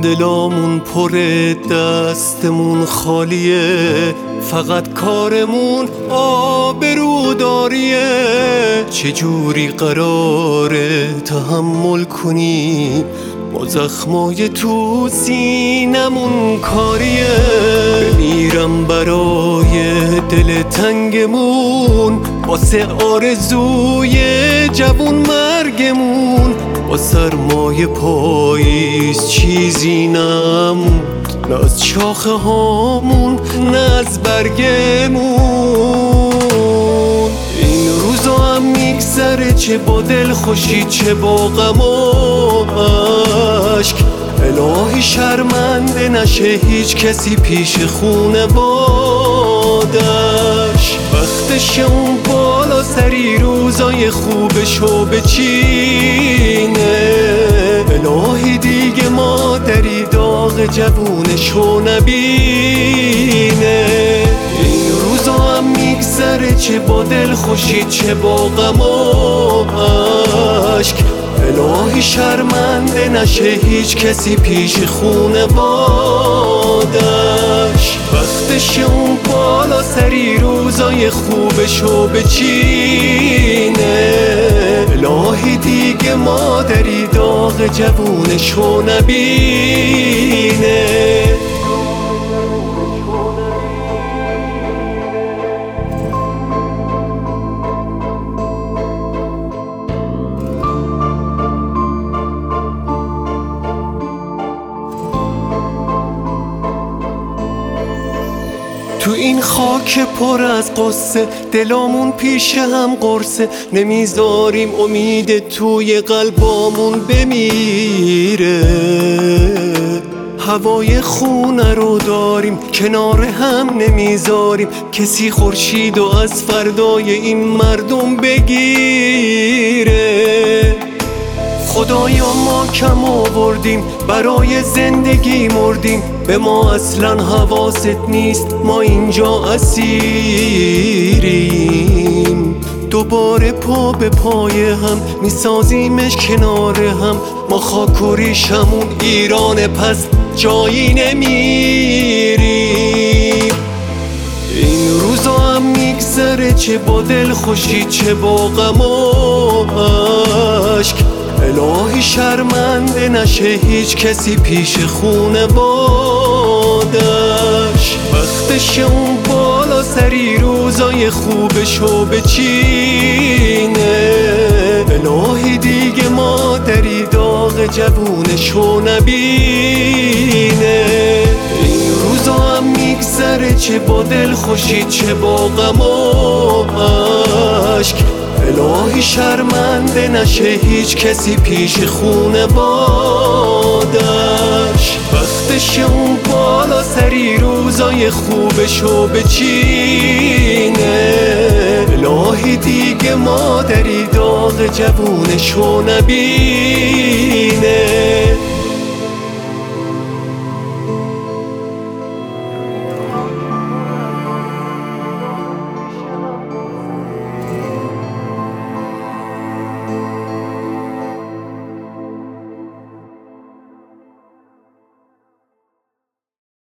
دلامون پره، دستمون خالیه، فقط کارمون آبروداریه. چجوری قراره تحمل کنیم ما زخمای تو سینمون کاریه؟ بمیرم برای دل تنگمون، واسه آرزوی جوون مرگمون. با سرمای پاییز چیزی نموند، نه از شاخه هامون نه از برگمون. این روزا هم میگذره، چه با دل خوشی چه با غم و عشق. الهی شرمنده نشه هیچ کسی پیش خونوادش. وقتش اون بالا سری روزای خوبشو بچینه. الهی دیگه مادری داغ جوونشو نبینه. این روزا هم میگذره، چه با دل خوشی چه با غم و عشق. الهی شرمنده نشه هیچ کسی پیش خونوادش. وقتش اون بالا سری روزای خوبشو بچینه. الهی دیگه مادری داغ جوونشو نبینه. تو این خاک پر از قصه، دلامون پیش هم قرصه. نمیذاریم امید توی قلبامون بمیره. هوای خونه رو داریم، کنار هم نمیذاریم کسی خورشیدو از فردای این مردم بگیره. خدایا ما کم آوردیم، برای زندگی مردیم. به ما اصلا حواست نیست، ما اینجا اسیریم. دوباره پا به پای هم میسازیمش کنار هم. ما خاک و ریشمون ایرانه، پس جایی نمیریم. این روزا هم میگذره، چه با دل خوشی چه با غم و عشق. الهی شرمنده نشه هیچ کسی پیش خونوادش. وقتش اون بالا سری روزای خوبشو بچینه. الهی دیگه مادری داغ جوونشو نبینه. این روزا هم میگذره، چه با دل خوشی چه با غم و عشق. الهی شرمنده نشه هیچ کسی پیش خونوادش. وقتش اون بالا سری روزای خوبشو بچینه. الهی دیگه مادری داغ جوونشو نبینه.